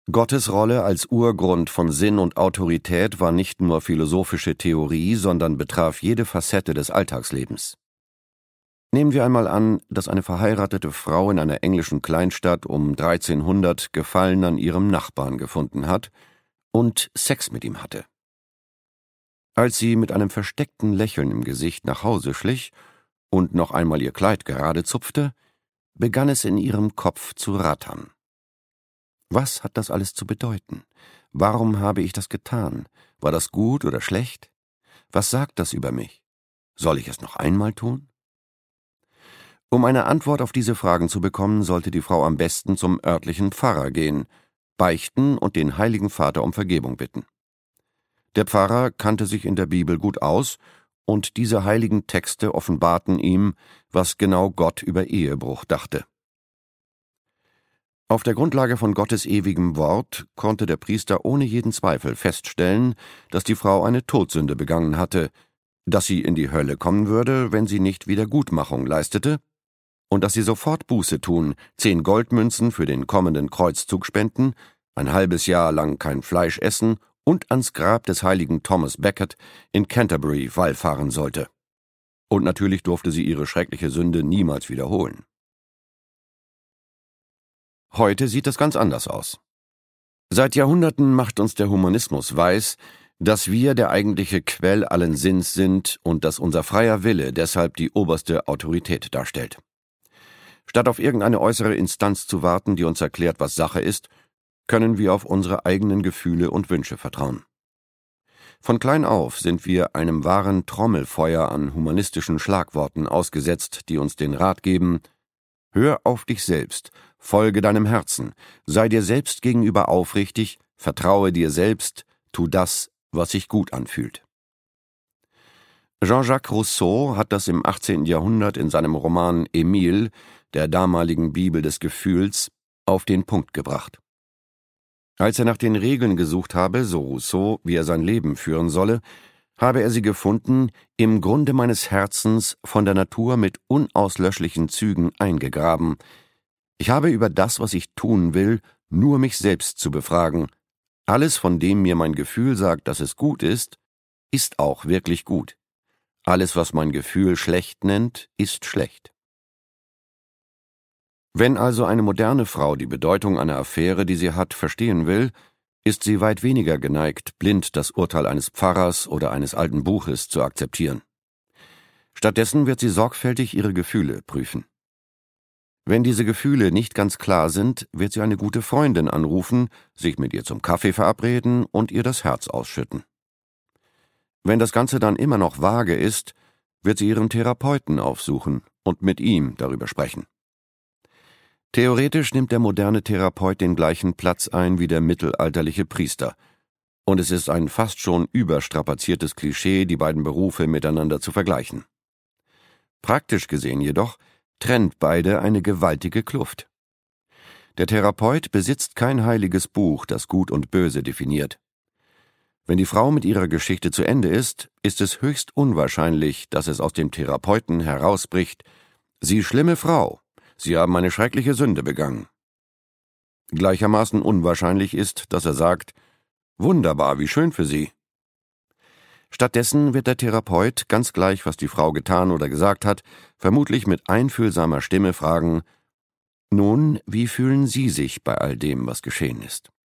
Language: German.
Gottes Rolle als Urgrund von Sinn und Autorität war nicht nur philosophische Theorie, sondern betraf jede Facette des Alltagslebens. Nehmen wir einmal an, dass eine verheiratete Frau in einer englischen Kleinstadt um 1300 Gefallen an ihrem Nachbarn gefunden hat und Sex mit ihm hatte. Als sie mit einem versteckten Lächeln im Gesicht nach Hause schlich und noch einmal ihr Kleid gerade zupfte, begann es in ihrem Kopf zu rattern. Was hat das alles zu bedeuten? Warum habe ich das getan? War das gut oder schlecht? Was sagt das über mich? Soll ich es noch einmal tun? Um eine Antwort auf diese Fragen zu bekommen, sollte die Frau am besten zum örtlichen Pfarrer gehen, beichten und den Heiligen Vater um Vergebung bitten. Der Pfarrer kannte sich in der Bibel gut aus, und diese heiligen Texte offenbarten ihm, was genau Gott über Ehebruch dachte. Auf der Grundlage von Gottes ewigem Wort konnte der Priester ohne jeden Zweifel feststellen, dass die Frau eine Todsünde begangen hatte, dass sie in die Hölle kommen würde, wenn sie nicht Wiedergutmachung leistete, und dass sie sofort Buße tun, 10 Goldmünzen für den kommenden Kreuzzug spenden, ein halbes Jahr lang kein Fleisch essen und ans Grab des heiligen Thomas Becket in Canterbury wallfahren sollte. Und natürlich durfte sie ihre schreckliche Sünde niemals wiederholen. Heute sieht es ganz anders aus. Seit Jahrhunderten macht uns der Humanismus weiß, dass wir der eigentliche Quell allen Sinns sind und dass unser freier Wille deshalb die oberste Autorität darstellt. Statt auf irgendeine äußere Instanz zu warten, die uns erklärt, was Sache ist, können wir auf unsere eigenen Gefühle und Wünsche vertrauen. Von klein auf sind wir einem wahren Trommelfeuer an humanistischen Schlagworten ausgesetzt, die uns den Rat geben: Hör auf dich selbst, folge deinem Herzen, sei dir selbst gegenüber aufrichtig, vertraue dir selbst, tu das, was sich gut anfühlt. Jean-Jacques Rousseau hat das im 18. Jahrhundert in seinem Roman Emile, der damaligen Bibel des Gefühls, auf den Punkt gebracht. Als er nach den Regeln gesucht habe, so Rousseau, wie er sein Leben führen solle, habe er sie gefunden, im Grunde meines Herzens von der Natur mit unauslöschlichen Zügen eingegraben. Ich habe über das, was ich tun will, nur mich selbst zu befragen. Alles, von dem mir mein Gefühl sagt, dass es gut ist auch wirklich gut. Alles, was mein Gefühl schlecht nennt, ist schlecht. Wenn also eine moderne Frau die Bedeutung einer Affäre, die sie hat, verstehen will, ist sie weit weniger geneigt, blind das Urteil eines Pfarrers oder eines alten Buches zu akzeptieren. Stattdessen wird sie sorgfältig ihre Gefühle prüfen. Wenn diese Gefühle nicht ganz klar sind, wird sie eine gute Freundin anrufen, sich mit ihr zum Kaffee verabreden und ihr das Herz ausschütten. Wenn das Ganze dann immer noch vage ist, wird sie ihren Therapeuten aufsuchen und mit ihm darüber sprechen. Theoretisch nimmt der moderne Therapeut den gleichen Platz ein wie der mittelalterliche Priester, und es ist ein fast schon überstrapaziertes Klischee, die beiden Berufe miteinander zu vergleichen. Praktisch gesehen jedoch trennt beide eine gewaltige Kluft. Der Therapeut besitzt kein heiliges Buch, das Gut und Böse definiert. Wenn die Frau mit ihrer Geschichte zu Ende ist es höchst unwahrscheinlich, dass es aus dem Therapeuten herausbricht: Sie schlimme Frau, Sie haben eine schreckliche Sünde begangen. Gleichermaßen unwahrscheinlich ist, dass er sagt: Wunderbar, wie schön für Sie. Stattdessen wird der Therapeut, ganz gleich, was die Frau getan oder gesagt hat, vermutlich mit einfühlsamer Stimme fragen: Nun, wie fühlen Sie sich bei all dem, was geschehen ist?